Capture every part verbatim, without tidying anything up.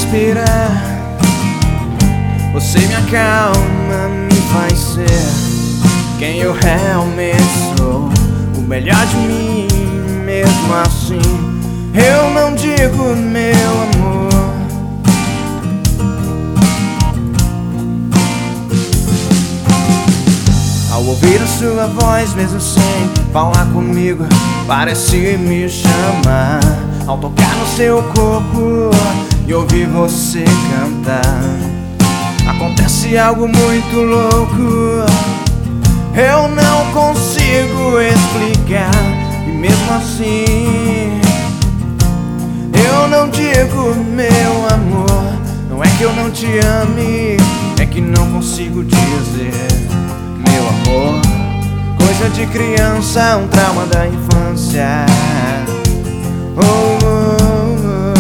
inspira, você me acalma, me faz ser quem eu realmente sou, o melhor de mim. Mesmo assim, eu não digo meu amor. Ao ouvir a sua voz, mesmo sem falar comigo, parece me chamar. Ao tocar no seu corpo e ouvir você cantar, acontece algo muito louco, eu não consigo explicar. E mesmo assim, eu não digo meu amor. Não é que eu não te ame, é que não consigo dizer meu amor. Coisa de criança, um trauma da infância. Oh, oh, oh.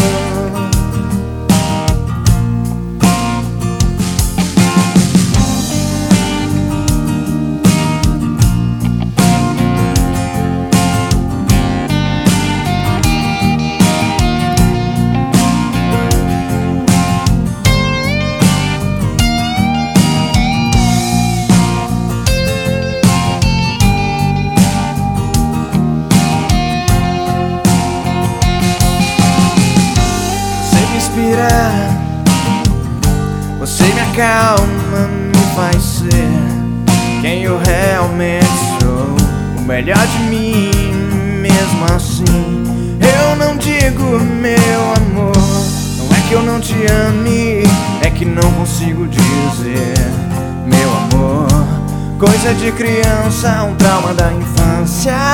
Você me acalma, me faz ser quem eu realmente sou, o melhor de mim. Mesmo assim, eu não digo meu amor. Não é que eu não te ame, é que não consigo dizer meu amor. Coisa de criança, um trauma da infância.